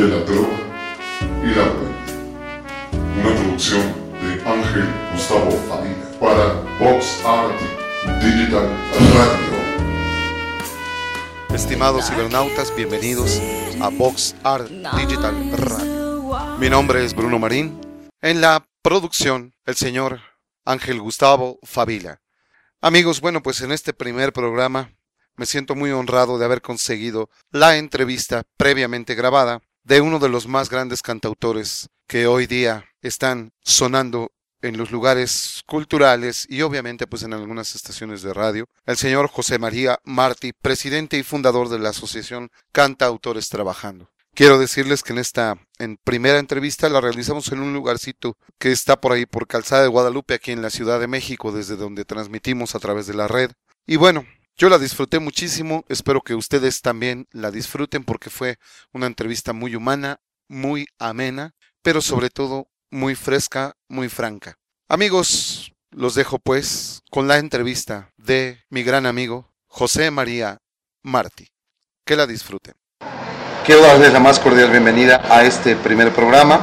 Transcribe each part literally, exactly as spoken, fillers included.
de la droga y la muerte. Una producción de Ángel Gustavo Favila para Vox Art Digital Radio. Estimados cibernautas, bienvenidos a Vox Art Digital Radio. Mi nombre es Bruno Marín. En la producción, el señor Ángel Gustavo Favila. Amigos, bueno, pues en este primer programa me siento muy honrado de haber conseguido la entrevista previamente grabada de uno de los más grandes cantautores que hoy día están sonando en los lugares culturales y obviamente pues en algunas estaciones de radio, el señor José María Martí, presidente y fundador de la asociación Cantautores Trabajando. Quiero decirles que en esta en primera entrevista la realizamos en un lugarcito que está por ahí por Calzada de Guadalupe, aquí en la Ciudad de México, desde donde transmitimos a través de la red. Y bueno, yo la disfruté muchísimo, espero que ustedes también la disfruten porque fue una entrevista muy humana, muy amena, pero sobre todo muy fresca, muy franca. Amigos, los dejo pues con la entrevista de mi gran amigo José María Martí. Que la disfruten. Quiero darles la más cordial bienvenida a este primer programa.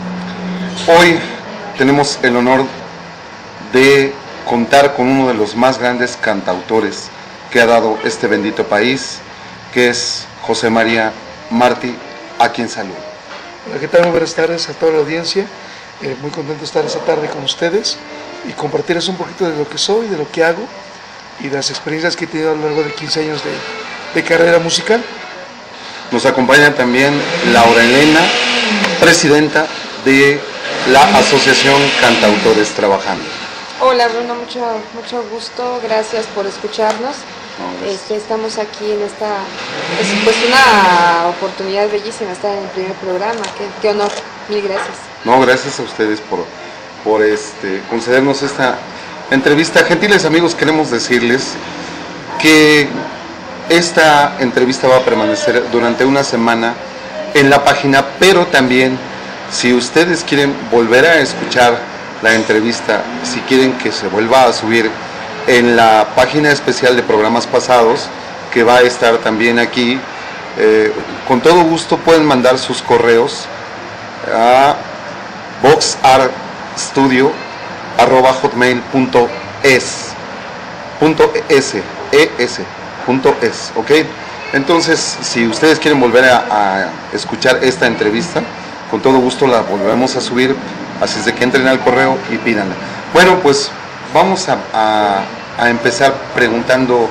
Hoy tenemos el honor de contar con uno de los más grandes cantautores que ha dado este bendito país, que es José María Martí, a quien saludo. Hola, ¿qué tal? Muy buenas tardes a toda la audiencia. Eh, muy contento de estar esta tarde con ustedes y compartirles un poquito de lo que soy, de lo que hago y de las experiencias que he tenido a lo largo de quince años de, de carrera musical. Nos acompaña también Laura Elena, presidenta de la Asociación Cantautores Trabajando. Hola Bruno, mucho, mucho gusto, gracias por escucharnos. No, este, estamos aquí en esta, es pues una oportunidad bellísima estar en el primer programa, qué, qué honor, mil gracias. No, gracias a ustedes por, por este, concedernos esta entrevista. Gentiles amigos, queremos decirles que esta entrevista va a permanecer durante una semana en la página, pero también si ustedes quieren volver a escuchar la entrevista, si quieren que se vuelva a subir en la página especial de programas pasados, que va a estar también aquí, eh, con todo gusto pueden mandar sus correos a voxartstudio arroba hotmail punto es punto es, es. Punto es, ¿ok? Entonces, si ustedes quieren volver a, a escuchar esta entrevista, con todo gusto la volvemos a subir, así es de que entren al correo y pídanla. Bueno, pues vamos a, a, a empezar preguntando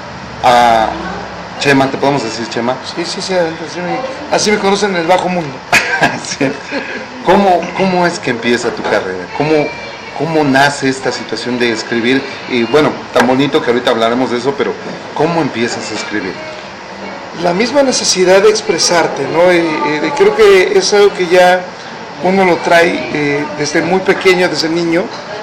a Chema, ¿te podemos decir Chema? Sí, sí, sí, así me, así me conocen en el bajo mundo. Sí. ¿Cómo, ¿Cómo es que empieza tu carrera? ¿Cómo, ¿Cómo nace esta situación de escribir? Y bueno, tan bonito que ahorita hablaremos de eso, pero ¿cómo empiezas a escribir? La misma necesidad de expresarte, ¿no? Y, y creo que es algo que ya uno lo trae eh, desde muy pequeño, desde niño.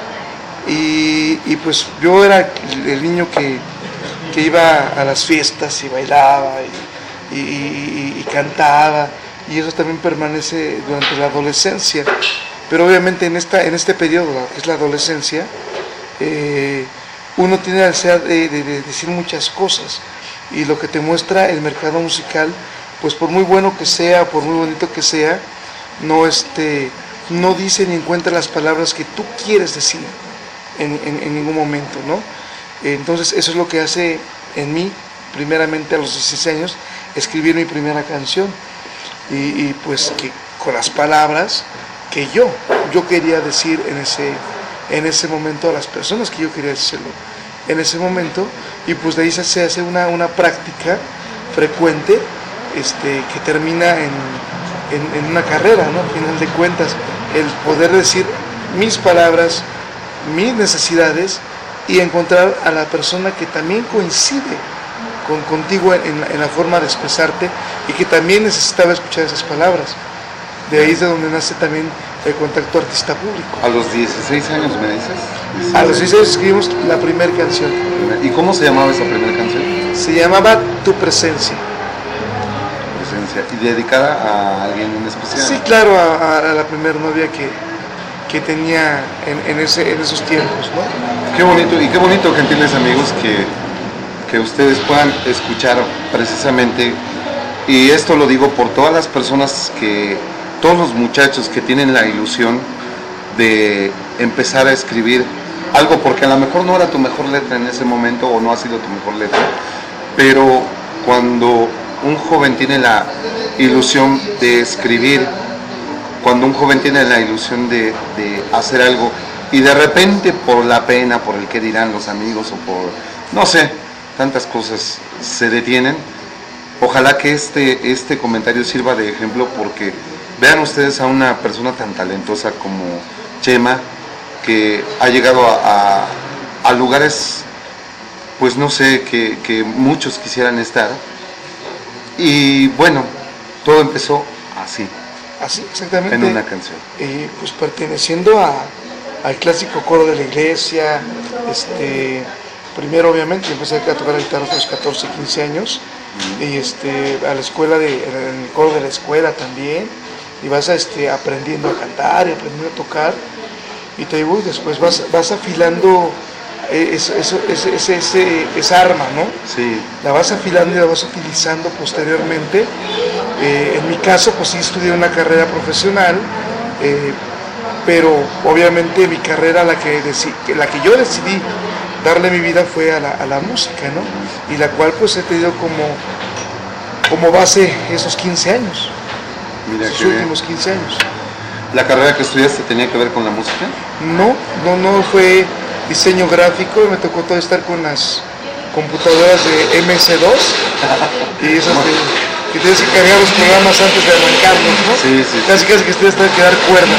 Y, y pues yo era el niño que, que iba a las fiestas y bailaba y, y, y, y cantaba. Y eso también permanece durante la adolescencia. Pero obviamente en, esta, en este periodo, que es la adolescencia, eh, uno tiene la necesidad de, de, de decir muchas cosas. Y lo que te muestra el mercado musical, pues por muy bueno que sea, por muy bonito que sea, no, este, no dice ni encuentra las palabras que tú quieres decir en, en, en ningún momento, ¿no? Entonces eso es lo que hace en mí, primeramente a los dieciséis años, escribir mi primera canción. Y, y pues que con las palabras que yo, yo quería decir en ese, en ese momento a las personas que yo quería decirlo en ese momento, y pues de ahí se hace una, una práctica frecuente este, que termina en, en, en una carrera, ¿no? Al final de cuentas, el poder decir mis palabras, mis necesidades y encontrar a la persona que también coincide con, contigo en, en, la, en la forma de expresarte y que también necesitaba escuchar esas palabras. De ahí es de donde nace también el contacto artista-público. ¿A los dieciséis años me dices? A los dieciséis escribimos la primera canción. ¿Y cómo se llamaba esa primera canción? Se llamaba Tu Presencia. Presencia. ¿Y dedicada a alguien en especial? Sí, claro, a, a la primera novia que, que tenía en, en, ese, en esos tiempos, ¿no? Qué bonito, y qué bonito, gentiles amigos, que, que ustedes puedan escuchar precisamente Y esto lo digo por todas las personas que, todos los muchachos que tienen la ilusión de empezar a escribir algo, porque a lo mejor no era tu mejor letra en ese momento o no ha sido tu mejor letra, pero cuando un joven tiene la ilusión de escribir, cuando un joven tiene la ilusión de, de hacer algo y de repente por la pena, por el que dirán los amigos o por, no sé, tantas cosas se detienen, ojalá que este, este comentario sirva de ejemplo, porque vean ustedes a una persona tan talentosa como Chema, que ha llegado a, a, a lugares, pues no sé, que, que muchos quisieran estar. Y bueno, todo empezó así. Así, exactamente. En una canción. Eh, pues perteneciendo a, al clásico coro de la iglesia, este, primero obviamente empecé a tocar la guitarra a los catorce, quince años, uh-huh. y este, a la escuela, de, en el coro de la escuela también, y vas a, este, aprendiendo a cantar y aprendiendo a tocar, y te digo, y después vas, vas afilando ese, ese, ese, ese, esa arma, ¿no? Sí. La vas afilando y la vas utilizando posteriormente. Eh, en mi caso, pues sí estudié una carrera profesional, eh, pero obviamente mi carrera, la que, deci- la que yo decidí darle mi vida fue a la, a la música, ¿no? Y la cual pues he tenido como, como base esos quince años, Mira esos que últimos quince años. ¿La carrera que estudiaste tenía que ver con la música? No, no, no, fue diseño gráfico, me tocó todo estar con las computadoras de eme ese dos y esas de, que tienes que cargar los programas antes de arrancarlos, ¿no? Sí, sí. Casi casi que tienes que dar cuerda.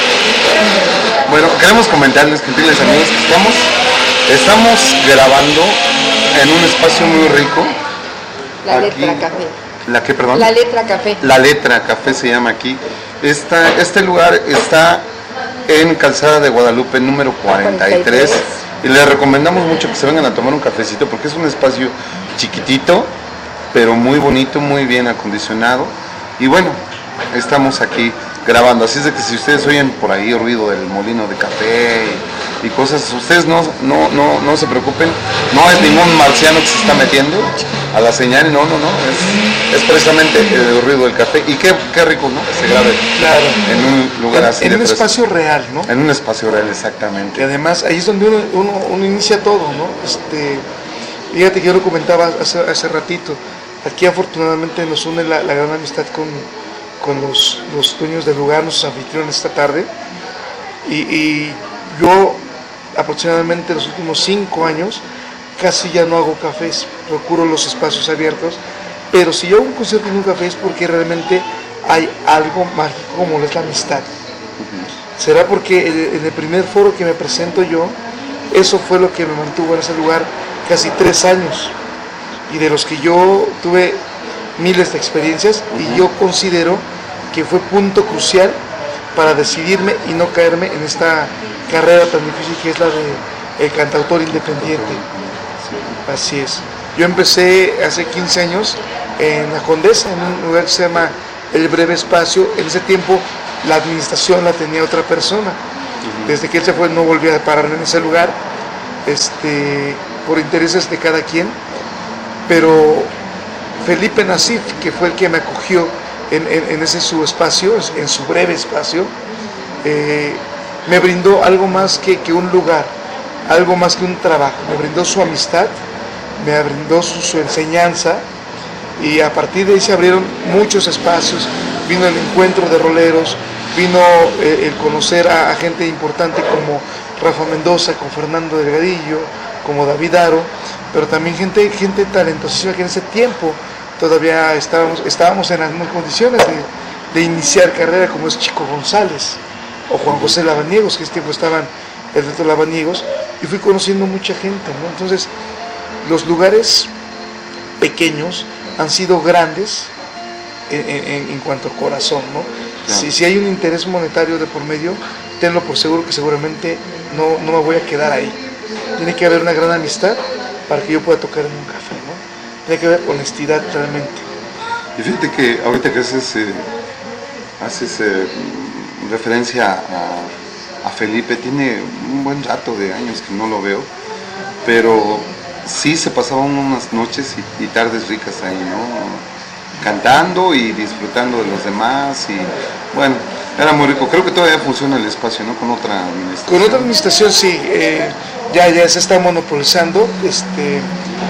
Bueno, queremos comentarles, gentiles amigos, que estamos, estamos grabando en un espacio muy rico. La Aquí, letra café. ¿La qué, perdón? La letra café. La letra café se llama aquí. Esta, este lugar está en Calzada de Guadalupe número cuarenta y tres y les recomendamos mucho que se vengan a tomar un cafecito porque es un espacio chiquitito pero muy bonito, muy bien acondicionado, y bueno, estamos aquí grabando, así es de que si ustedes oyen por ahí ruido del molino de café y, y cosas, ustedes no, no, no, no se preocupen, no es ningún marciano que se está metiendo a la señal, no, no, no, es, es precisamente el ruido del café, y qué, qué rico, ¿no? Que se grabe, claro, en un lugar en, así. En de un fresco. espacio real, ¿no? En un espacio real, exactamente. Y además ahí es donde uno, uno, uno inicia todo, ¿no? Este, fíjate que yo lo comentaba hace, hace ratito, aquí afortunadamente nos une la, la gran amistad con, con los, los dueños del lugar, nuestros anfitriones esta tarde, y, y yo aproximadamente los últimos cinco años casi ya no hago cafés, procuro los espacios abiertos, pero si yo hago un concierto en un café es porque realmente hay algo mágico como es la amistad. Será porque en el primer foro que me presento yo, eso fue lo que me mantuvo en ese lugar casi tres años, y de los que yo tuve miles de experiencias, y yo considero que fue punto crucial para decidirme y no caerme en esta carrera tan difícil que es la de el cantautor independiente. Así es. Yo empecé hace quince años en la Condesa, en un lugar que se llama El Breve Espacio. En ese tiempo la administración la tenía otra persona. Desde que él se fue no volví a parar en ese lugar, este, por intereses de cada quien. Pero Felipe Nasif, que fue el que me acogió en, en, en ese su espacio, en su breve espacio, eh, me brindó algo más que, que un lugar, algo más que un trabajo. Me brindó su amistad, me brindó su, su enseñanza, y a partir de ahí se abrieron muchos espacios. Vino el encuentro de roleros, vino eh, el conocer a, a gente importante como Rafa Mendoza, con Fernando Delgadillo, como David Aro, pero también gente, gente talentosísima que en ese tiempo todavía estábamos, estábamos en las mismas condiciones de, de iniciar carrera, como es Chico González o Juan José Lavaniegos, que en ese tiempo estaban el resto de Lavaniegos, y fui conociendo mucha gente, ¿no? Entonces los lugares pequeños han sido grandes en, en, en cuanto a corazón, ¿no? Claro. Si, si hay un interés monetario de por medio, tenlo por seguro que seguramente no, no me voy a quedar ahí. Tiene que haber una gran amistad para que yo pueda tocar en un café, ¿no? Tiene que haber honestidad realmente. Y fíjate que ahorita que haces, eh, haces eh, referencia a, a Felipe, tiene un buen rato de años que no lo veo, pero sí se pasaban unas noches y, y tardes ricas ahí, ¿no? cantando y disfrutando de los demás y bueno, era muy rico. Creo que todavía funciona el espacio, ¿no? Con otra administración. Con otra administración sí, eh, ya, ya se está monopolizando. Este,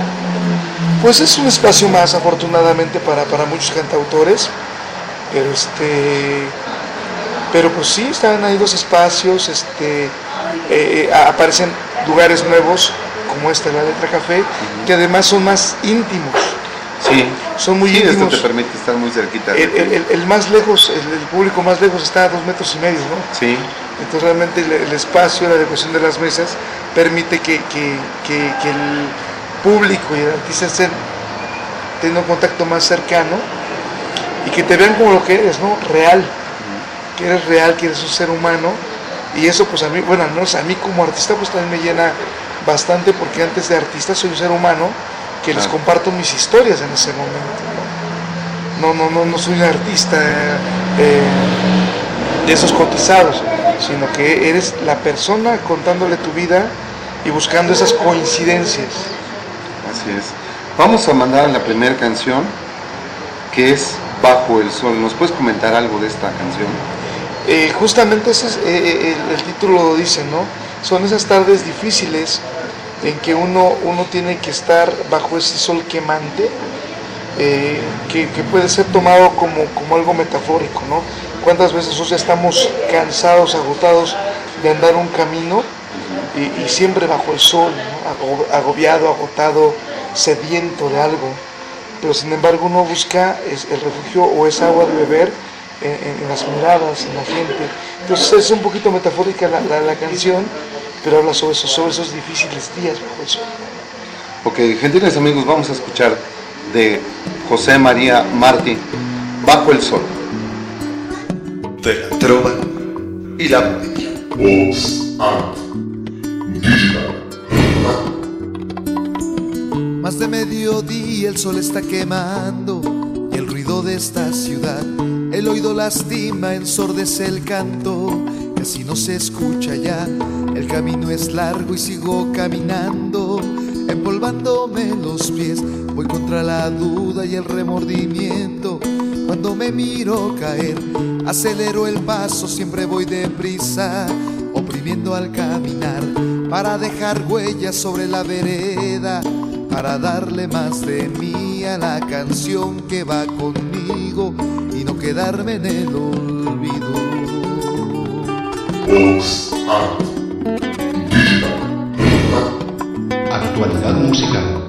pues es un espacio más, afortunadamente, para, para muchos cantautores. Pero este, pero pues sí, están ahí dos espacios, este, eh, aparecen lugares nuevos como esta, la Letra Café, uh-huh. que además son más íntimos. Sí, son muy sí, íntimos. Esto te permite estar muy cerquita. El, el, el más lejos, el, el público más lejos está a dos metros y medio, ¿no? Sí. Entonces realmente el, el espacio, la adecuación de las mesas permite que, que, que, que el público y el artista estén teniendo un contacto más cercano y que te vean como lo que eres, ¿no? Real. Uh-huh. Que eres real, que eres un ser humano. Y eso pues a mí, bueno, al menos a mí como artista pues también me llena bastante, porque antes de artista soy un ser humano que les comparto mis historias en ese momento. No, no, no, no soy un artista eh, de esos cotizados, sino que eres la persona contándole tu vida y buscando esas coincidencias. Así es. Vamos a mandar la primera canción, que es Bajo el Sol. ¿Nos puedes comentar algo de esta canción? Eh, justamente ese es, eh, el, el título lo dice, ¿no? Son esas tardes difíciles en que uno, uno tiene que estar bajo ese sol quemante, eh, que, que puede ser tomado como, como algo metafórico, ¿no? ¿Cuántas veces nosotros ya estamos cansados, agotados de andar un camino y, y siempre bajo el sol, ¿no? Agobiado, agotado, sediento de algo, pero sin embargo uno busca el refugio o esa agua de beber en, en, en las miradas, en la gente? Entonces es un poquito metafórica la, la, la canción, pero habla sobre esos, sobre esos difíciles días bajo el sol. Ok, gentiles amigos, vamos a escuchar de José María Martí, Bajo el Sol. De la trova y la poesía. Vox Art Digital. Más de mediodía el sol está quemando y el ruido de esta ciudad, el oído lastima, ensordece el canto, casi no se escucha ya. El camino es largo y sigo caminando, empolvándome los pies. Voy contra la duda y el remordimiento. Cuando me miro caer, acelero el paso, siempre voy deprisa, oprimiendo al caminar, para dejar huellas sobre la vereda, para darle más de mí a la canción que va conmigo y no quedarme en el olvido. Vox Art Digital. Actualidad musical.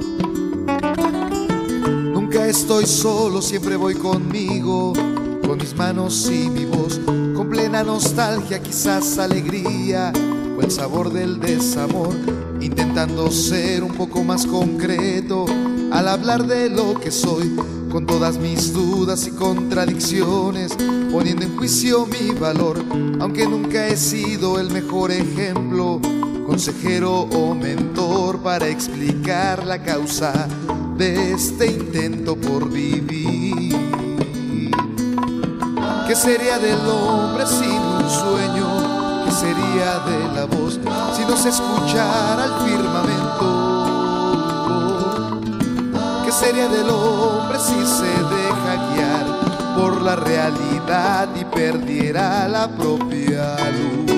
Nunca estoy solo, siempre voy conmigo, con mis manos y mi voz, con plena nostalgia, quizás alegría o el sabor del desamor, intentando ser un poco más concreto al hablar de lo que soy, con todas mis dudas y contradicciones, poniendo en juicio mi valor, aunque nunca he sido el mejor ejemplo, consejero o mentor para explicar la causa de este intento por vivir. ¿Qué sería del hombre sin un sueño? ¿Qué sería de la voz si no se escuchara el firmamento? ¿Qué sería del hombre si se deja guiar por la realidad y perdiera la propia luz?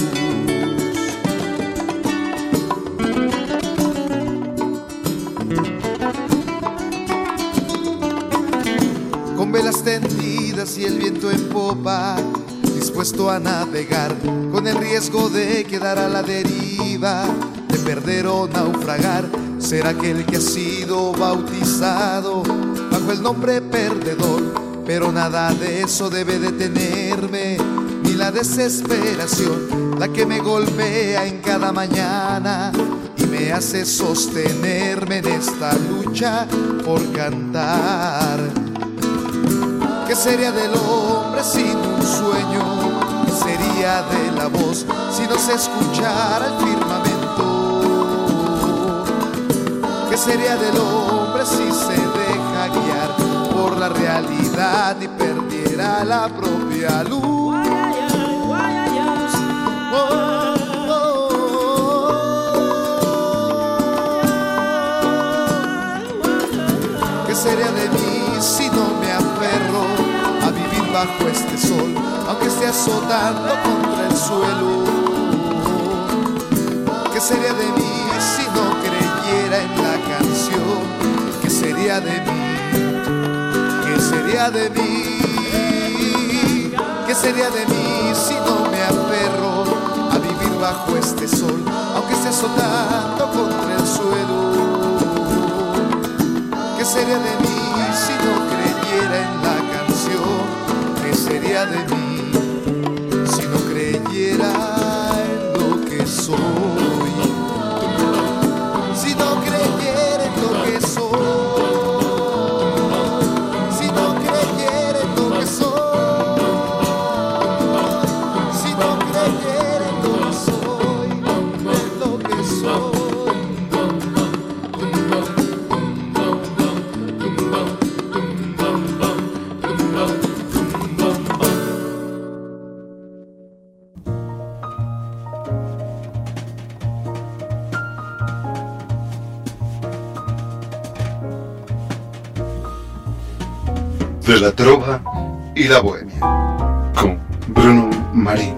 Con velas tendidas y el viento en popa, dispuesto a navegar, con el riesgo de quedar a la deriva, de perder o naufragar, ser aquel que ha sido bautizado bajo el nombre perdedor. Pero nada de eso debe detenerme, ni la desesperación, la que me golpea en cada mañana y me hace sostenerme en esta lucha por cantar. ¿Qué sería del hombre sin un sueño? ¿Qué sería de la voz si no se escuchara el firmamento? ¿Qué sería del hombre si se deja guiar por la realidad y perdiera la propia luz? Oh, oh, oh. ¿Qué sería de mí si no me aferro a vivir bajo este sol, aunque esté azotando contra el suelo? ¿Qué sería de mí si no creyera en la canción? ¿Qué sería de mí? ¿Qué sería de mí? ¿Qué sería de mí si no me aferro a vivir bajo este sol, aunque esté azotando contra el suelo? ¿Qué sería de mí si no creyera en la canción? ¿Qué sería de mí si no creyera en lo que soy? Si no creyera en lo que soy, si no creyera en lo que soy, si no creyera en lo que soy, en lo que soy. De la trova y la bohemia, con Bruno Marín.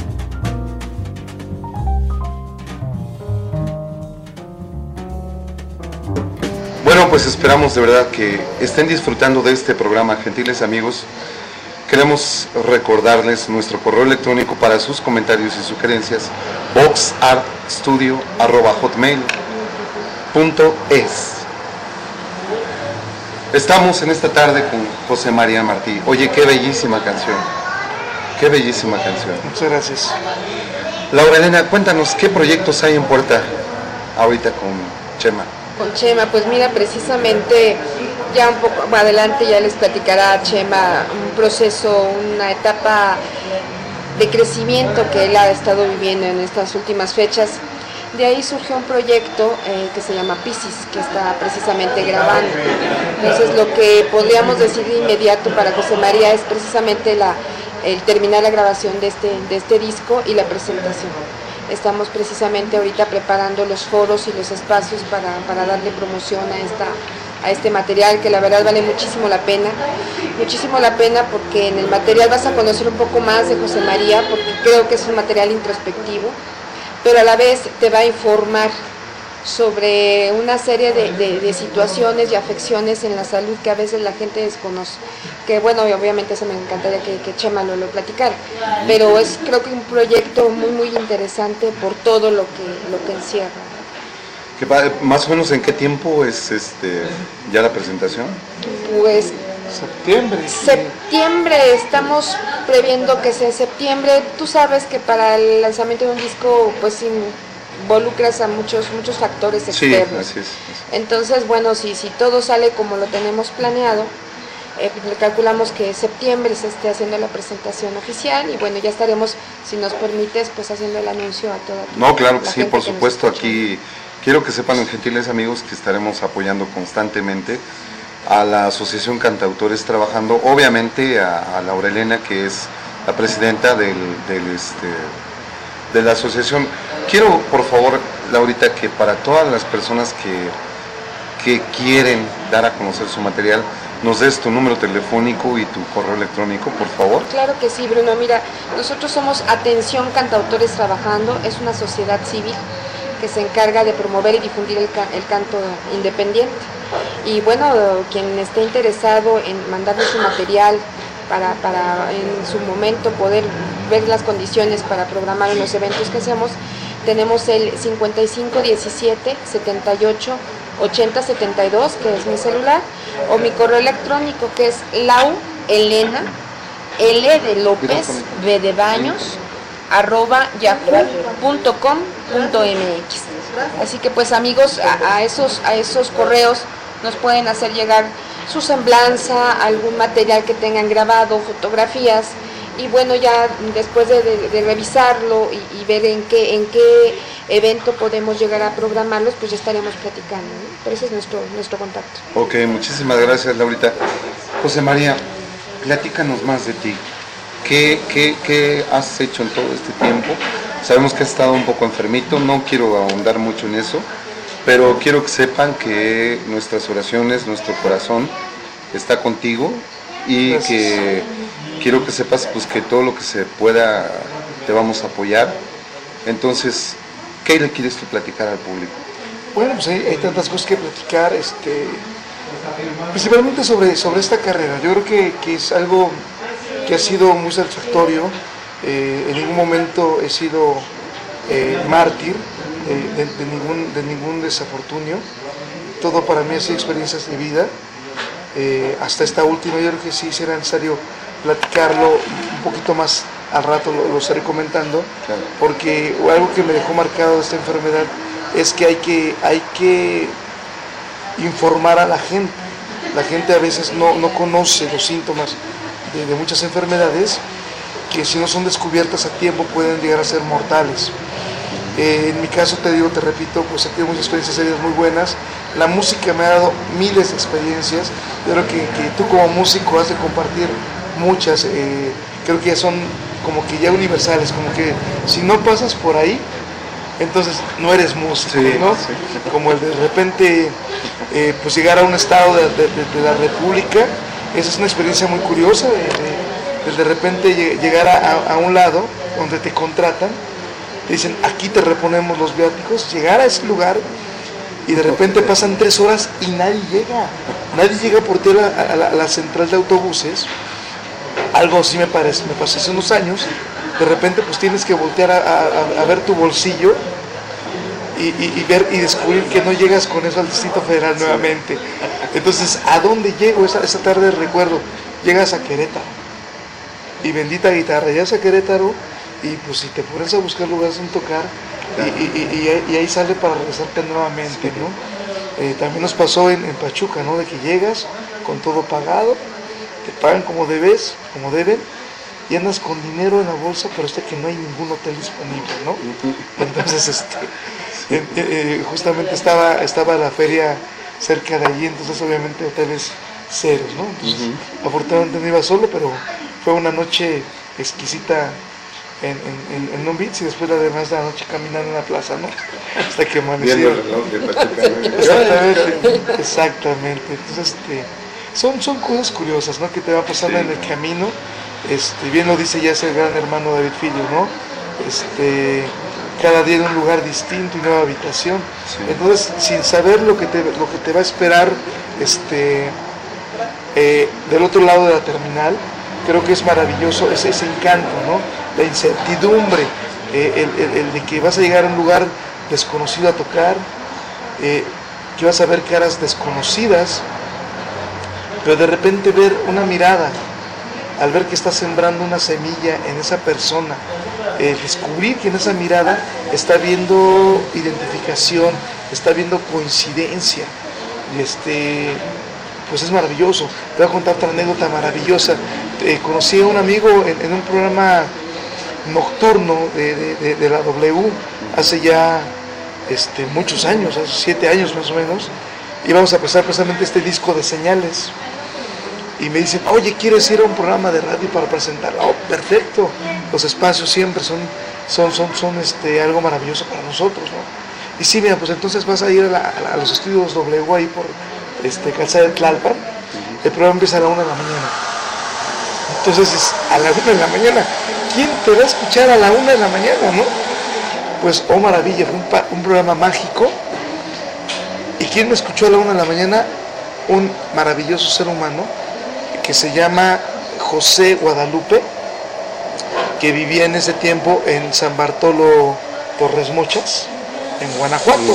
Bueno, pues esperamos de verdad que estén disfrutando de este programa, gentiles amigos. Queremos recordarles nuestro correo electrónico para sus comentarios y sugerencias, boxartstudio arroba hotmail punto es. Estamos en esta tarde con José María Martí. Oye, qué bellísima canción, qué bellísima canción. Muchas gracias. Laura Elena, cuéntanos, ¿qué proyectos hay en puerta ahorita con Chema? Con Chema, pues mira, precisamente ya un poco adelante ya les platicará Chema un proceso, una etapa de crecimiento que él ha estado viviendo en estas últimas fechas. De ahí surgió un proyecto eh, que se llama Piscis, que está precisamente grabando. Entonces lo que podríamos decir de inmediato para José María es precisamente la, el terminar la grabación de este, de este disco y la presentación. Estamos precisamente ahorita preparando los foros y los espacios para, para darle promoción a, esta, a este material, que la verdad vale muchísimo la pena. Muchísimo la pena porque en el material vas a conocer un poco más de José María, porque creo que es un material introspectivo, pero a la vez te va a informar sobre una serie de, de, de situaciones y afecciones en la salud que a veces la gente desconoce. Que bueno, obviamente eso me encantaría que, que Chema lo, lo platicara, pero es creo que un proyecto muy muy interesante por todo lo que, lo que encierra. ¿Qué, más o menos en qué tiempo es este ya la presentación? Pues Septiembre. septiembre, estamos previendo que sea en septiembre. Tú sabes que para el lanzamiento de un disco pues involucras a muchos muchos factores externos. Sí, así es, así es. Entonces, bueno, si, si todo sale como lo tenemos planeado, eh, calculamos que en septiembre se esté haciendo la presentación oficial y bueno, ya estaremos, si nos permites, pues haciendo el anuncio a toda tu, No, claro que la sí, gente por que nos supuesto, escucha. aquí quiero que sepan, gentiles amigos, que estaremos apoyando constantemente a la Asociación Cantautores Trabajando, obviamente a, a Laura Elena, que es la presidenta del, del, este, de la asociación. Quiero, por favor, Laurita, que para todas las personas que, que quieren dar a conocer su material, nos des tu número telefónico y tu correo electrónico, por favor. Claro que sí, Bruno. Mira, nosotros somos Atención Cantautores Trabajando, es una sociedad civil que se encarga de promover y difundir el, ca el canto independiente. Y bueno, quien esté interesado en mandarnos su material para, para en su momento poder ver las condiciones para programar en los eventos que hacemos, tenemos el cincuenta y cinco diecisiete setenta y ocho ochenta setenta y dos, que es mi celular, o mi correo electrónico, que es lau elena l de López b de Baños arroba yahoo punto com punto m x. Así que pues amigos, a, a esos a esos correos nos pueden hacer llegar su semblanza, algún material que tengan grabado, fotografías, y bueno, ya después de, de, de revisarlo y, y ver en qué en qué evento podemos llegar a programarlos, pues ya estaremos platicando, ¿no? Pero ese es nuestro, nuestro contacto. Ok, muchísimas gracias, Laurita. José María, platícanos más de ti. ¿Qué, qué, qué has hecho en todo este tiempo? Sabemos que has estado un poco enfermito, no quiero ahondar mucho en eso, pero quiero que sepan que nuestras oraciones, nuestro corazón está contigo y Gracias. que quiero que sepas pues que todo lo que se pueda te vamos a apoyar. Entonces, ¿qué le quieres tú platicar al público? Bueno, pues hay, hay tantas cosas que platicar, este, principalmente sobre, sobre esta carrera. Yo creo que, que es algo que ha sido muy satisfactorio. Eh, en ningún momento he sido eh, mártir eh, de, de, ningún, de ningún desafortunio. Todo para mí ha sido experiencias de vida. Eh, hasta esta última, yo creo que sí será necesario platicarlo un poquito más al rato, lo, lo estaré comentando, Claro. porque algo que me dejó marcado de esta enfermedad es que hay que, hay que informar a la gente. La gente a veces no, no conoce los síntomas de, de muchas enfermedades que si no son descubiertas a tiempo pueden llegar a ser mortales. Eh, en mi caso, te digo, te repito, pues he tenido muchas experiencias serias muy buenas. La música me ha dado miles de experiencias. Yo creo que, que tú como músico has de compartir muchas. Eh, creo que ya son como que ya universales, como que si no pasas por ahí, entonces no eres músico, Sí, ¿no? sí. Como el de repente eh, pues llegar a un estado de, de, de la República, esa es una experiencia muy curiosa, de, de, de repente llegar a, a un lado donde te contratan, te dicen aquí te reponemos los viáticos, llegar a ese lugar y de repente pasan tres horas y nadie llega, nadie llega por ti a la, a la, a la central de autobuses. Algo así me parece, me pasó hace unos años. De repente pues tienes que voltear a, a, a ver tu bolsillo y, y, y ver y descubrir que no llegas con eso al Distrito Federal nuevamente. Entonces, ¿a dónde llego? Esa, esa tarde recuerdo, llegas a Querétaro y bendita guitarra, llegas a Querétaro y pues si te pones a buscar lugares donde tocar y, y, y, y ahí sale para regresarte nuevamente, ¿no? Eh, también nos pasó en, en Pachuca, ¿no? De que llegas con todo pagado, te pagan como debes, como deben, y andas con dinero en la bolsa, pero hasta que no hay ningún hotel disponible, ¿no? Entonces, este, eh, eh, justamente estaba, estaba la feria cerca de allí, entonces obviamente hoteles ceros, ¿no? Entonces, uh-huh. Afortunadamente no iba solo, pero fue una noche exquisita en, en, en, en un beach y después además de la noche caminando en la plaza, ¿no? Hasta que amaneció. Exactamente, exactamente. Entonces, este, son, son cosas curiosas, ¿no? Que te va pasando sí. en el camino. Este, bien lo dice ya ese gran hermano David Filio, ¿no? Este, cada día en un lugar distinto y nueva habitación. Sí. Entonces, sin saber lo que te, lo que te va a esperar este, eh, del otro lado de la terminal, creo que es maravilloso ese, ese encanto, ¿no? La incertidumbre, eh, el, el, el de que vas a llegar a un lugar desconocido a tocar, eh, que vas a ver caras desconocidas, pero de repente ver una mirada, al ver que estás sembrando una semilla en esa persona, eh, descubrir que en esa mirada está viendo identificación, está viendo coincidencia, y este, pues es maravilloso. Te voy a contar otra anécdota maravillosa. Eh, conocí a un amigo en, en un programa nocturno de, de, de, de la W hace ya este, muchos años, hace siete años más o menos. Íbamos a empezar precisamente este disco de señales. Y me dicen, oye, ¿quieres ir a un programa de radio para presentarlo? Oh, perfecto. Los espacios siempre son, son, son, son este, algo maravilloso para nosotros, ¿no? Y sí, mira, pues entonces vas a ir a, la, a los estudios W ahí por este, Calzada de Tlalpan. El programa empieza a la una de la mañana. Entonces, a la una de la mañana, ¿quién te va a escuchar a la una de la mañana, no? Pues, oh maravilla, fue un, pa, un programa mágico. ¿Y quién me escuchó a la una de la mañana? Un maravilloso ser humano que se llama José Guadalupe, que vivía en ese tiempo en San Bartolo Torres Mochas, en Guanajuato.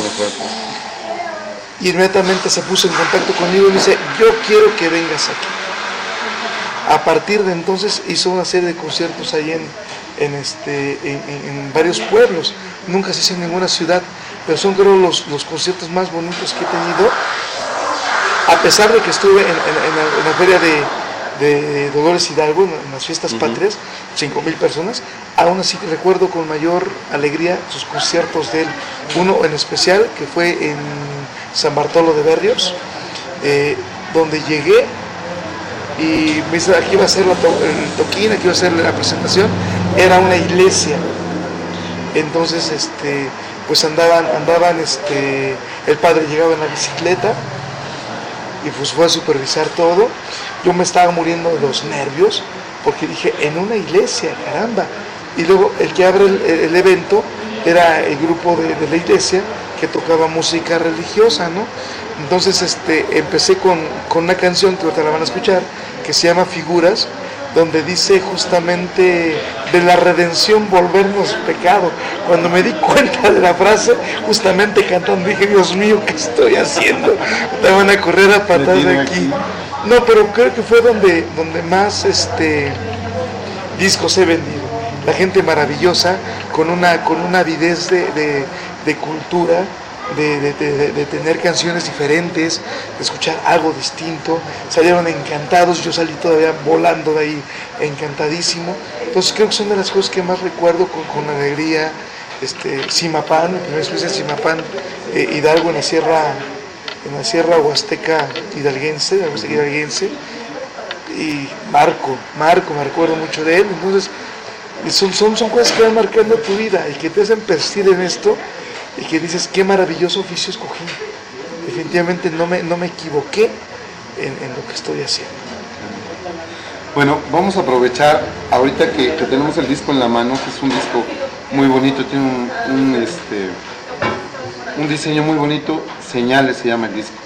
Y inmediatamente se puso en contacto conmigo y me dice, yo quiero que vengas aquí. A partir de entonces hizo una serie de conciertos ahí en, en, este, en, en varios pueblos. Nunca se hizo en ninguna ciudad, pero son creo los, los conciertos más bonitos que he tenido. A pesar de que estuve en, en, en, la, en la feria de, de Dolores Hidalgo, en, en las fiestas uh-huh. patrias, cinco mil personas, aún así recuerdo con mayor alegría sus conciertos de él. Uno en especial que fue en San Bartolo de Berrios, eh, donde llegué y me dice, aquí va a ser la to- el toquín, aquí va a ser la presentación. Era una iglesia. Entonces, este, pues andaban, andaban, este, el padre llegaba en la bicicleta y pues fue a supervisar todo. Yo me estaba muriendo de los nervios porque dije, en una iglesia, caramba. Y luego el que abre el, el evento era el grupo de, de la iglesia que tocaba música religiosa, ¿no? Entonces este, empecé con, con una canción que ahorita la van a escuchar, que se llama Figuras, donde dice justamente de la redención volvernos pecado. Cuando me di cuenta de la frase, justamente cantando, dije, Dios mío, ¿qué estoy haciendo? Me van a correr a patas de aquí. No, pero creo que fue donde, donde más este, discos he vendido. La gente maravillosa, con una, con una avidez de, de, de cultura, de, de, de, de tener canciones diferentes, de escuchar algo distinto. Salieron encantados, yo salí todavía volando de ahí, encantadísimo. Entonces creo que son de las cosas que más recuerdo con, con alegría. Este, Zimapán, mi primera experiencia en Zimapán, eh, Hidalgo, en la sierra, en la sierra huasteca hidalguense, la huasteca hidalguense, y Marco, Marco, me recuerdo mucho de él. Entonces son, son, son cosas que van marcando tu vida y que te hacen persistir en esto, y que dices, qué maravilloso oficio escogí. Definitivamente no me, no me equivoqué en, en lo que estoy haciendo. Bueno, vamos a aprovechar ahorita que, que tenemos el disco en la mano, que es un disco muy bonito, tiene un, un, este, un diseño muy bonito, Señales se llama el disco.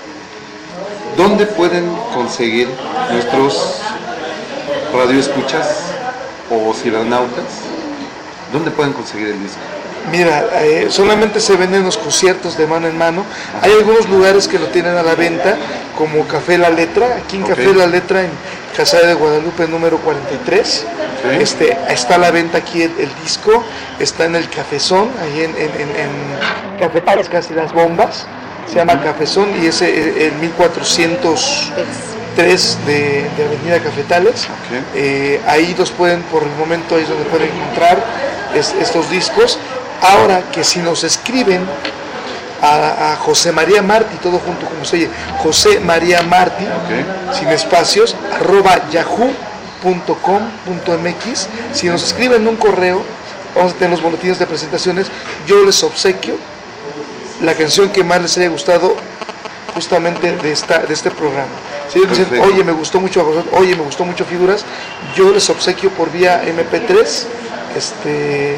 ¿Dónde pueden conseguir nuestros radioescuchas o cibernautas? ¿Dónde pueden conseguir el disco? Mira, eh, solamente se venden los conciertos de mano en mano. Hay algunos lugares que lo tienen a la venta, como Café La Letra. Aquí en Café okay. La Letra, en Casada de Guadalupe, número cuarenta y tres. Okay. Este, está a la venta aquí el, el disco. Está en el Cafezón, ahí en, en, en, en Cafetales, casi las bombas. Se llama Cafezón y es el, el mil cuatrocientos tres de, de Avenida Cafetales. Okay. Eh, ahí los pueden, por el momento, ahí es donde pueden encontrar es, estos discos. Ahora que si nos escriben a, a José María Martí, todo junto como se oye, José María Martí, okay. sin espacios, arroba yahoo punto com punto mx, si nos escriben un correo, vamos a tener los boletines de presentaciones, yo les obsequio la canción que más les haya gustado justamente de, esta, de este programa. Si ellos dicen, oye, me gustó mucho, oye, me gustó mucho Figuras, yo les obsequio por vía eme pe tres, este...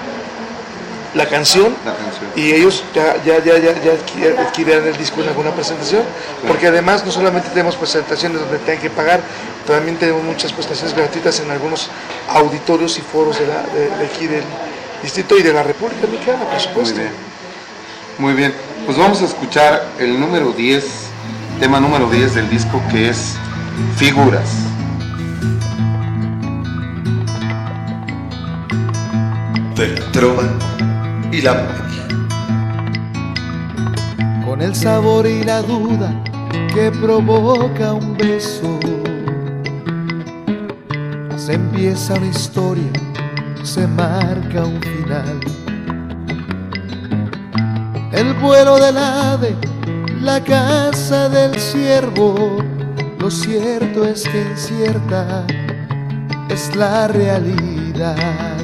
La canción, la canción, y ellos ya, ya, ya, ya, ya adquirirán el disco en alguna presentación, sí. Porque además no solamente tenemos presentaciones donde tengan que pagar, también tenemos muchas prestaciones gratuitas en algunos auditorios y foros de, la, de, de aquí del distrito y de la República Mexicana, por supuesto. Muy bien. Muy bien, pues vamos a escuchar el número diez, tema número diez del disco, que es Figuras. De la trova y la poesía. Con el sabor y la duda que provoca un beso, se empieza una historia, se marca un final. El vuelo del ave, la casa del ciervo, lo cierto es que incierta es la realidad.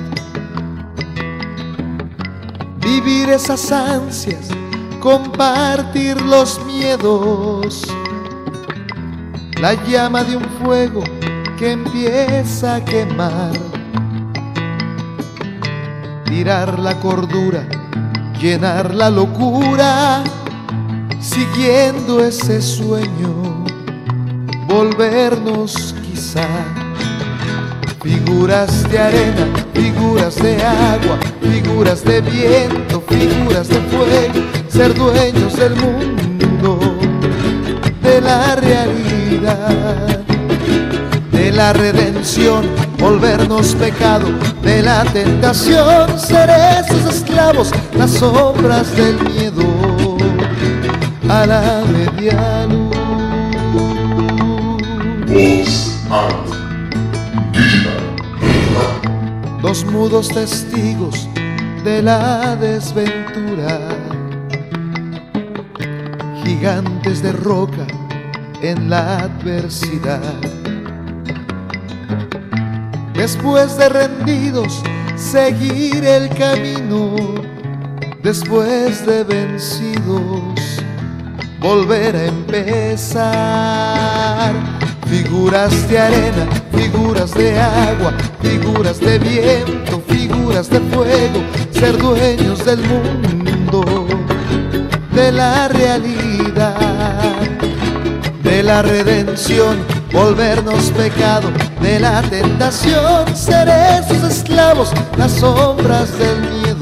Vivir esas ansias, compartir los miedos, la llama de un fuego que empieza a quemar, tirar la cordura, llenar la locura, siguiendo ese sueño, volvernos quizá figuras de arena, figuras de agua, figuras de viento, figuras de fuego, ser dueños del mundo, de la realidad, de la redención, volvernos pecado, de la tentación, ser esos esclavos, las sombras del miedo, a la media luz. Vox Art Digital. Dos mudos testigos de la desventura, gigantes de roca en la adversidad. Después de rendidos, seguir el camino. Después de vencidos, volver a empezar. Figuras de arena, figuras de agua, figuras de viento, figuras de fuego, ser dueños del mundo, de la realidad, de la redención, volvernos pecado, de la tentación, ser esos esclavos, las sombras del miedo,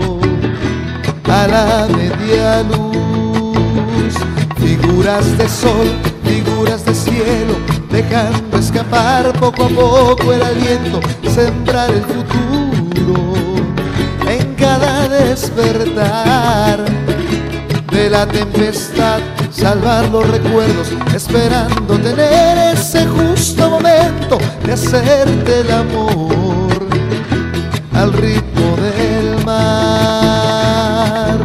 a la media luz. Figuras de sol, figuras de cielo, dejando escapar poco a poco el aliento, sembrar el futuro en cada despertar. De la tempestad, salvar los recuerdos, esperando tener ese justo momento de hacerte el amor al ritmo del mar.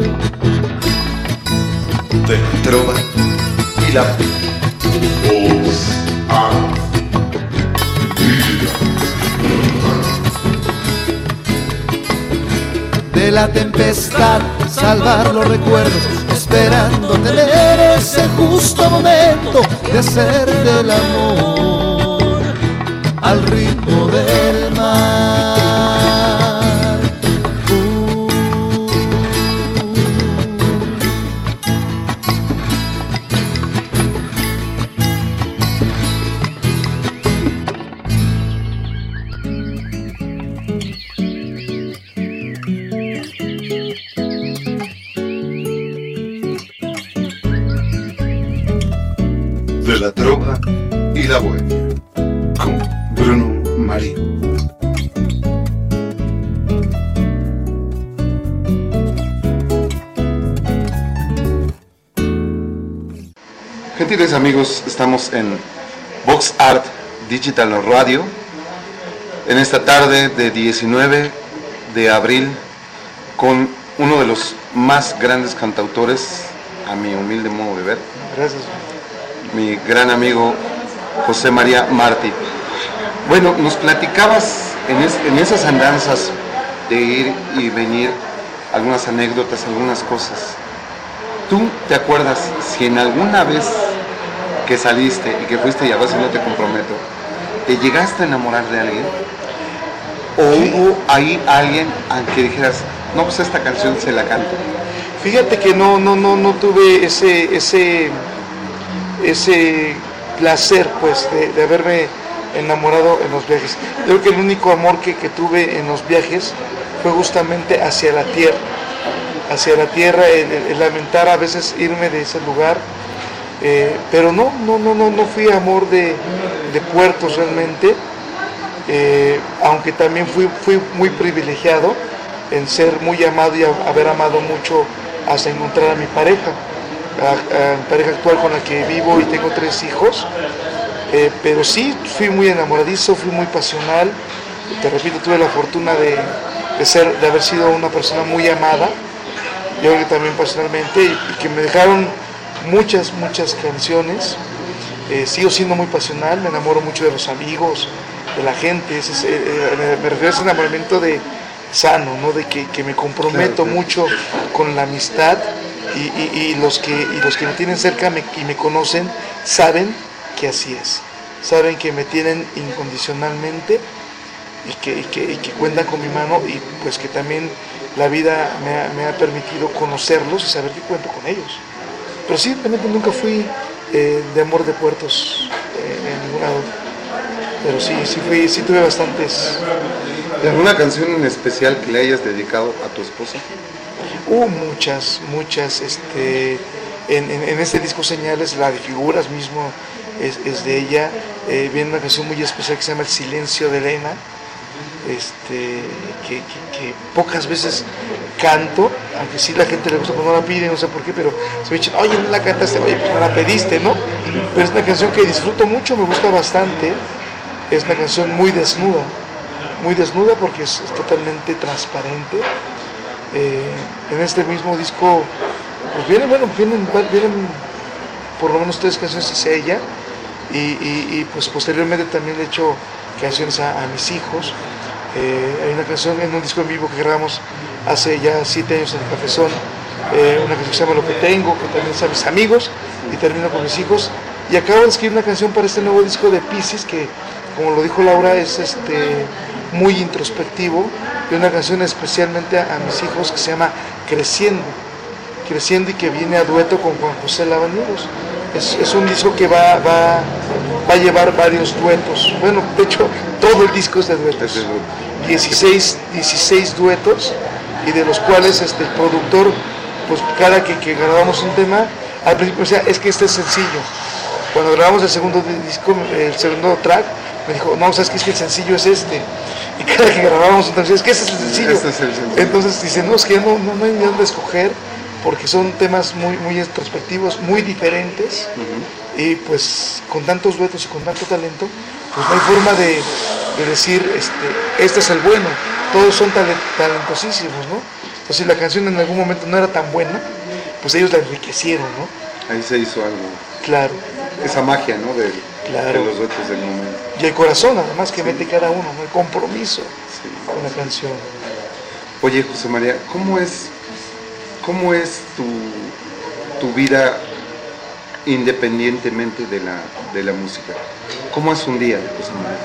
De la trova y la Box Art Digital. De la tempestad, salvar los recuerdos, esperando tener ese justo momento de hacerte el amor al ritmo del mar. Uh. de la trova y la bohemia, con Bruno Marín. Gentiles amigos, estamos en Box Art Digital Radio en esta tarde de diecinueve de abril con uno de los más grandes cantautores, a mi humilde modo de ver. Gracias. Mi gran amigo José María Martí. Bueno, nos platicabas en, es, en esas andanzas de ir y venir, algunas anécdotas, algunas cosas. ¿Tú te acuerdas si en alguna vez que saliste y que fuiste, y a veces no te comprometo, te llegaste a enamorar de alguien? ¿O hubo ahí alguien a que dijeras, no, pues esta canción se la canto? Fíjate que no, no, no, no tuve ese, ese, ese placer, pues, de, de haberme enamorado en los viajes. Creo que el único amor que, que tuve en los viajes fue justamente hacia la tierra, hacia la tierra, el, el lamentar a veces irme de ese lugar, eh, pero no, no, no, no, no fui amor de, de puertos realmente, eh, aunque también fui, fui muy privilegiado en ser muy amado y a, haber amado mucho hasta encontrar a mi pareja, a, a mi pareja actual con la que vivo y tengo tres hijos, eh, pero sí fui muy enamoradizo, fui muy pasional, te repito, tuve la fortuna de, de, ser, de haber sido una persona muy amada, yo creo que también personalmente, y, y que me dejaron muchas, muchas canciones. Eh, sigo siendo muy pasional, me enamoro mucho de los amigos, de la gente, ese es, eh, me refiero a ese enamoramiento de sano, ¿no? De que, que me comprometo claro, claro. mucho con la amistad y, y, y, los que, y los que me tienen cerca me, y me conocen saben que así es, saben que me tienen incondicionalmente y que, y que, y que cuentan con mi mano, y pues que también la vida me ha, me ha permitido conocerlos y saber que cuento con ellos. Pero sí, realmente nunca fui eh, de amor de puertos eh, en ningún lado. Pero sí, sí, fui, sí tuve bastantes. ¿Alguna canción en especial que le hayas dedicado a tu esposa? Uh, muchas, muchas. Este, en, en, en este disco Señales, la de Figuras mismo es, es de ella. Eh, viene una canción muy especial que se llama El Silencio de Elena. Este, que, que, que pocas veces canto, aunque sí la gente le gusta cuando la pide, no sé por qué, pero se me dicen, oye, no la cantaste, oye, pues no la pediste, ¿no? Pero es una canción que disfruto mucho, me gusta bastante, es una canción muy desnuda, muy desnuda porque es, es totalmente transparente. Eh, en este mismo disco, pues vienen, bueno, vienen, vienen por lo menos tres canciones hacia ella, y, y, y pues posteriormente también le he hecho canciones a, a mis hijos. Eh, hay una canción en un disco en vivo que grabamos hace ya siete años en el Cafezón, eh, una canción que se llama Lo que tengo, que también es a mis amigos, y termino con mis hijos. Y acabo de escribir una canción para este nuevo disco de Piscis, que como lo dijo Laura, es este, muy introspectivo, y una canción especialmente a, a mis hijos que se llama Creciendo, Creciendo y que viene a dueto con Juan José Labaniegos. Es, es un disco que va, va, va a llevar varios duetos, bueno, de hecho todo el disco es de duetos, dieciséis, dieciséis duetos, y de los cuales este, el productor, pues cada que, que grabamos un tema, al principio decía, es que este es sencillo. Cuando grabamos el segundo disco, el segundo track, me dijo, no, sabes que es que el sencillo es este. Y cada que grabábamos un tema, es que ese es el sencillo. Este es el sencillo. Entonces dice, no, es que no, no, no hay ni dónde escoger, porque son temas muy, muy introspectivos, muy diferentes, uh-huh. Y pues con tantos duetos y con tanto talento, pues no hay forma de, de decir, este, este es el bueno. Todos son talent, talentosísimos, ¿no? Entonces si la canción en algún momento no era tan buena, pues ellos la enriquecieron, ¿no? Ahí se hizo algo. Claro. Esa magia, ¿no? De, claro. de los duetos del momento. Y el corazón, además, que sí. Mete cada uno, ¿no? El compromiso sí. Con la canción. Oye, José María, ¿cómo es, cómo es tu, tu vida independientemente de la, de la música? ¿Cómo es un día de José María?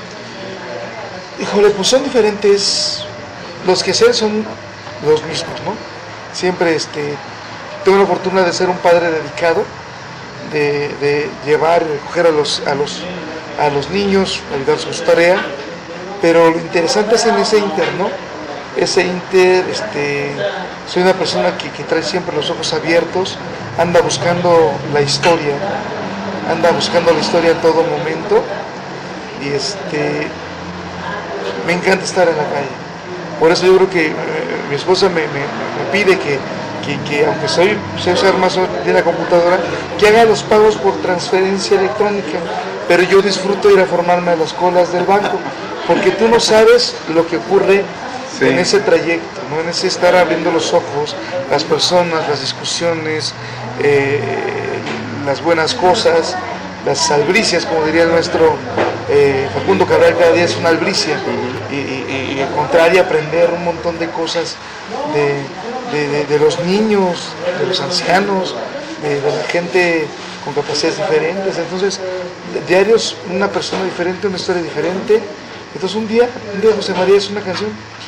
Híjole, pues son diferentes. Los quehaceres son los mismos, ¿no? Siempre este, tengo la fortuna de ser un padre dedicado, de, de llevar, recoger a los, a, los, a los niños, ayudarlos con su tarea, pero lo interesante es en ese inter, ¿no? Ese inter, este, soy una persona que, que trae siempre los ojos abiertos, anda buscando la historia, anda buscando la historia en todo momento, y este, me encanta estar en la calle. Por eso yo creo que eh, mi esposa me, me, me pide que, que, que aunque soy, sé usar más de la computadora, que haga los pagos por transferencia electrónica, pero yo disfruto ir a formarme a las colas del banco, porque tú no sabes lo que ocurre sí. En ese trayecto, ¿no? En ese estar abriendo los ojos, las personas, las discusiones, eh, las buenas cosas, las albricias, como diría el nuestro eh, Facundo Cabral, cada día es una albricia, uh-huh. y, y, y al contrario, aprender un montón de cosas de, de, de, de los niños, de los ancianos, de, de la gente con capacidades diferentes. Entonces, diarios, una persona diferente, una historia diferente. Entonces un día, un día José María es una canción,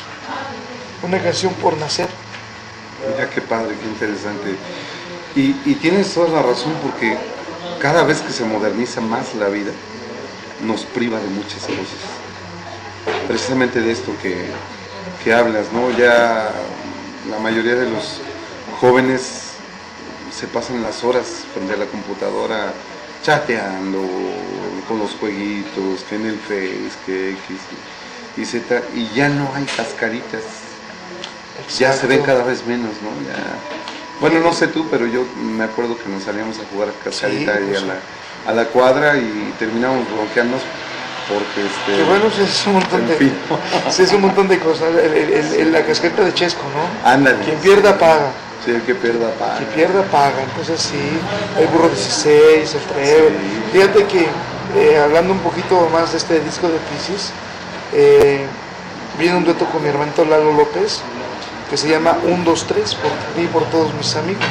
una canción por nacer. Mira qué padre, qué interesante. Y, y tienes toda la razón, porque cada vez que se moderniza más la vida, nos priva de muchas cosas. Precisamente de esto que, que hablas, ¿no? Ya la mayoría de los jóvenes se pasan las horas frente a la computadora chateando con los jueguitos, que en el Face, que X y Z, y ya no hay cascaritas. Exacto. Ya se ven cada vez menos, ¿no? Ya, bueno, no sé tú, pero yo me acuerdo que nos salíamos a jugar cascarita sí, pues, a, la, a la cuadra y terminamos bloqueándonos porque este... Que bueno, sí, es un montón de, sí, es un montón de cosas. El, el, el, la cascarita de Chesco, ¿no? Ándale. Quien pierda paga. Sí, el que pierda paga. Que pierda paga. Entonces sí, el burro dieciséis, el Trevor. Sí. Fíjate que eh, hablando un poquito más de este disco de Piscis, eh, viene un dueto con mi hermanito Lalo López que se llama uno, dos, tres, por ti y por todos mis amigos.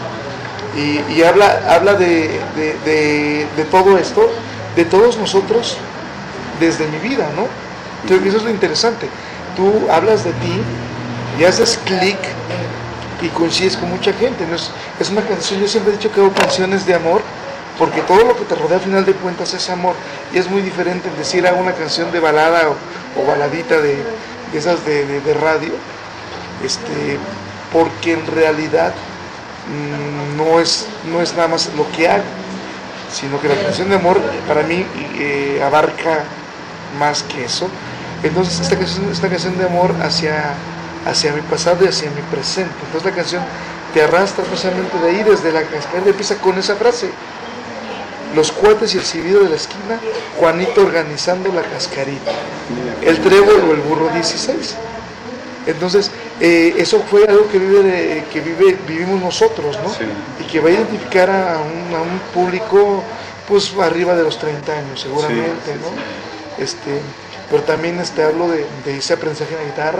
Y, y habla, habla de, de, de, de todo esto, de todos nosotros desde mi vida, ¿no? Entonces, eso es lo interesante. Tú hablas de ti y haces clic y coincides con mucha gente, ¿no? Es, es una canción, yo siempre he dicho que hago canciones de amor, porque todo lo que te rodea a final de cuentas es amor, y es muy diferente decir hago una canción de balada o, o baladita de, de esas de, de, de radio, este, porque en realidad mmm, no, es, no es nada más lo que hago, sino que la canción de amor para mí eh, abarca más que eso. Entonces esta canción, esta canción de amor hacia, hacia mi pasado y hacia mi presente. Entonces la canción te arrastra especialmente de ahí, desde la cascada, empieza con esa frase: los cuates y el silbido de la esquina, Juanito organizando la cascarita, el trébol o el burro dieciséis. Entonces eh, eso fue algo que vive, que vive vivimos nosotros, ¿no? Sí. Y que va a identificar a un, a un público pues arriba de los treinta años seguramente, sí, sí, ¿no? Sí. Este, pero también este, hablo de, de ese aprendizaje en la guitarra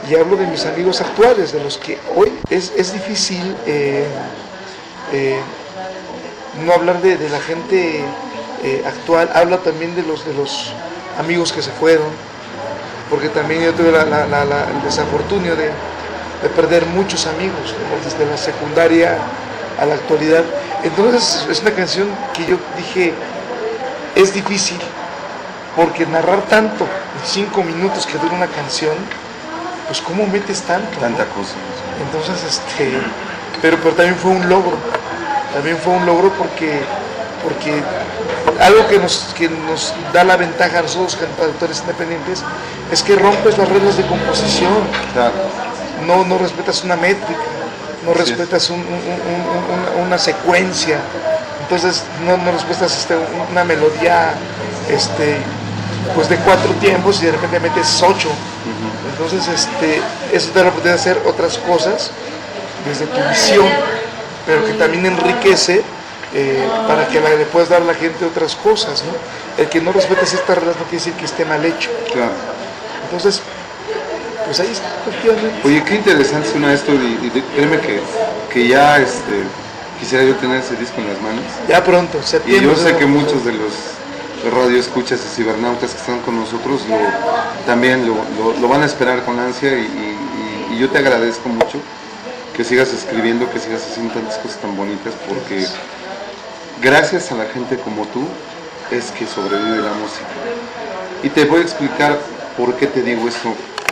y hablo de mis amigos actuales, de los que hoy es, es difícil eh, eh, no hablar de, de la gente eh, actual, habla también de los, de los amigos que se fueron, porque también yo tuve la, la, la, la, el desafortunio de, de perder muchos amigos, ¿no? Desde la secundaria a la actualidad. Entonces es una canción que yo dije, es difícil, porque narrar tanto en cinco minutos que dura una canción, pues cómo metes tanto, tanta ¿no? cosa. Entonces, este, pero, pero también fue un logro, también fue un logro porque, porque algo que nos, que nos da la ventaja a nosotros cantautores independientes es que rompes las reglas de composición, Claro. no, no respetas una métrica, no Así respetas un, un, un, un, una, una secuencia, entonces no, no respetas este, una melodía este, pues de cuatro tiempos y de repente metes ocho. Uh-huh. Entonces este, eso te da la oportunidad de hacer otras cosas desde tu visión, pero que también enriquece eh, para que la, le puedas dar a la gente otras cosas, ¿no? El que no respetes estas reglas no quiere decir que esté mal hecho. Claro. Entonces, pues ahí está, efectivamente. Oye, qué interesante suena esto y, y créeme que, que ya este, quisiera yo tener ese disco en las manos. Ya pronto, septiembre. Y yo sé que muchos de los radioescuchas y cibernautas que están con nosotros lo, también lo, lo, lo van a esperar con ansia y, y, y yo te agradezco mucho que sigas escribiendo, que sigas haciendo tantas cosas tan bonitas, porque gracias a la gente como tú es que sobrevive la música. Y te voy a explicar por qué te digo esto.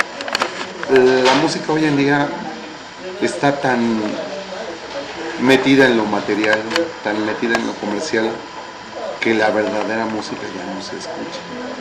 La música hoy en día está tan metida en lo material, tan metida en lo comercial, que la verdadera música ya no se escucha.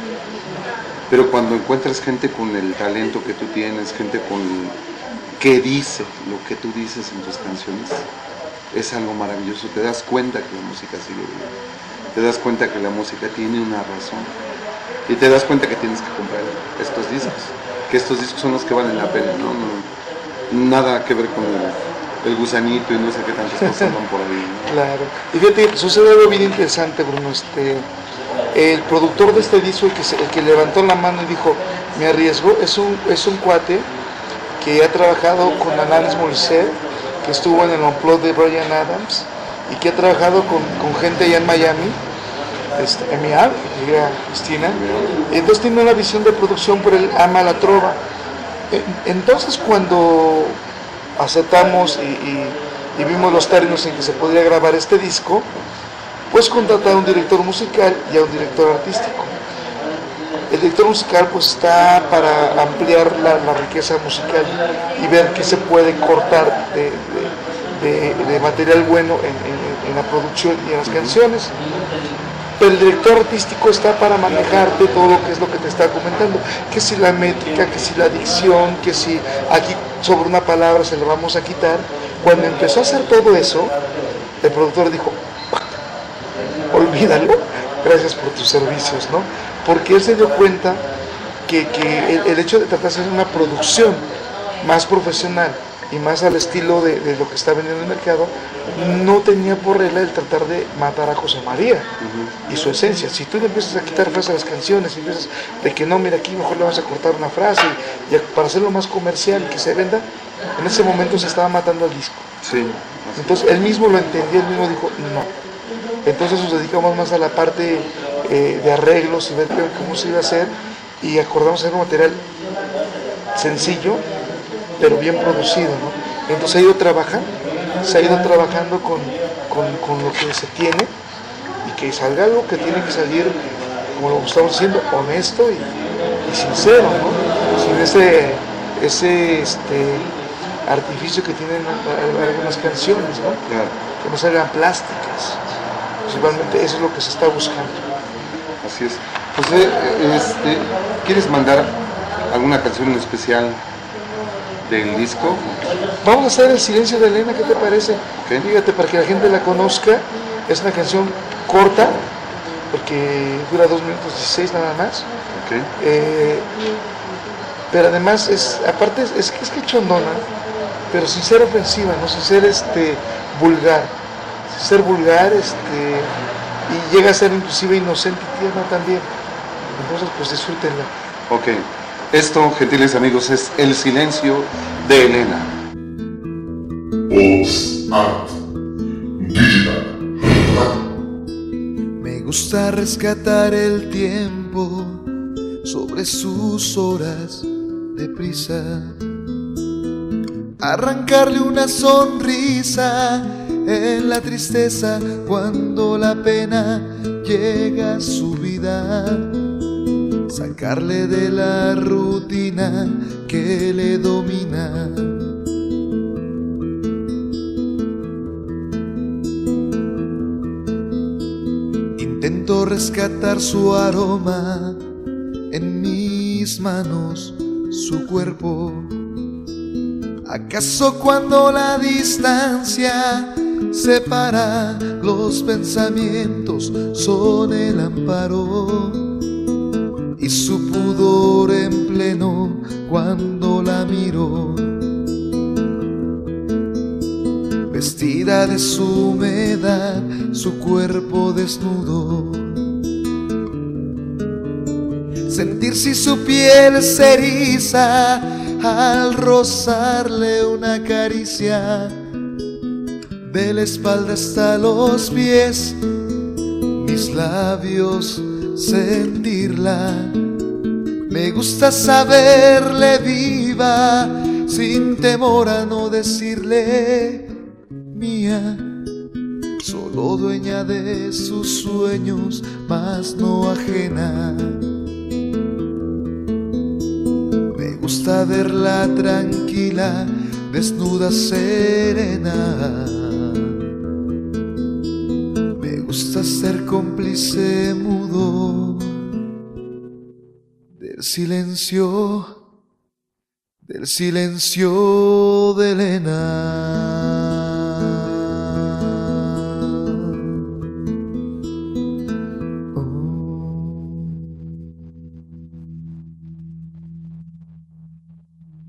Pero cuando encuentras gente con el talento que tú tienes, gente con que dice lo que tú dices en tus canciones, es algo maravilloso. Te das cuenta que la música sigue viva, te das cuenta que la música tiene una razón y te das cuenta que tienes que comprar estos discos, que estos discos son los que valen la pena, ¿no? No, nada que ver con el, el gusanito y no sé qué tantas cosas van por ahí, ¿no? Claro. Y fíjate, sucede algo bien interesante, Bruno. Este, el productor de este disco, el que, se, el que levantó la mano y dijo, me arriesgo, es un, es un cuate que ha trabajado con Alanis Morissette, que estuvo en el Unplugged de Bryan Adams, y que ha trabajado con, con gente allá en Miami, este, en Miami, diría Cristina. Entonces tiene una visión de producción, pero él ama la trova. Entonces cuando aceptamos y, y, y vimos los términos en que se podría grabar este disco, pues contratar a un director musical y a un director artístico. El director musical pues está para ampliar la, la riqueza musical y ver qué se puede cortar de, de, de, de material bueno en, en, en la producción y en las canciones. Pero el director artístico está para manejarte todo lo que es lo que te está comentando, que si la métrica, que si la dicción, que si aquí sobre una palabra se la vamos a quitar. Cuando empezó a hacer todo eso, el productor dijo, olvídalo, gracias por tus servicios, ¿no? Porque él se dio cuenta que, que el, el hecho de tratar de hacer una producción más profesional y más al estilo de, de lo que está vendiendo en el mercado, no tenía por regla el tratar de matar a José María uh-huh. y su esencia. Si tú le empiezas a quitar frases a las canciones y empiezas de que no, mira aquí mejor le vas a cortar una frase y, y para hacerlo más comercial y que se venda, en ese momento se estaba matando al disco. Sí. Entonces él mismo lo entendió, él mismo dijo no. Entonces nos dedicamos más a la parte eh, de arreglos y ver cómo se iba a hacer y acordamos hacer un material sencillo pero bien producido, ¿no? Entonces ha ido trabajando, se ha ido trabajando con, con, con lo que se tiene y que salga algo que tiene que salir, como lo estamos diciendo, honesto y, y sincero, ¿no? Sin ese, ese este, artificio que tienen algunas canciones, ¿no? Claro. Que no salgan plásticas. Principalmente eso es lo que se está buscando. Así es. José, este, ¿quieres mandar alguna canción en especial del disco? Vamos a hacer El silencio de Elena, ¿qué te parece? Okay. Fíjate, para que la gente la conozca, es una canción corta, porque dura dos minutos dieciséis nada más. Okay. Eh, pero además, es aparte, es, es, es que chondona, pero sin ser ofensiva, no sin ser este, vulgar. Sin ser vulgar, este, y llega a ser inclusive inocente y tierna también. Entonces, pues disfrútenla. Ok. Esto, gentiles amigos, es El silencio de Elena. Vox Art Digital Radio. Me gusta rescatar el tiempo sobre sus horas de prisa, arrancarle una sonrisa en la tristeza cuando la pena llega a su vida, sacarle de la rutina que le domina. Intento rescatar su aroma en mis manos, su cuerpo. ¿Acaso cuando la distancia separa, los pensamientos son el amparo? Y su pudor en pleno cuando la miro, vestida de su humedad, su cuerpo desnudo. Sentir si su piel se eriza al rozarle una caricia, de la espalda hasta los pies, mis labios sentirla. Me gusta saberle viva, sin temor a no decirle mía, solo dueña de sus sueños, mas no ajena. Me gusta verla tranquila, desnuda, serena. Me gusta ser cómplice mudo del silencio, del silencio de Elena.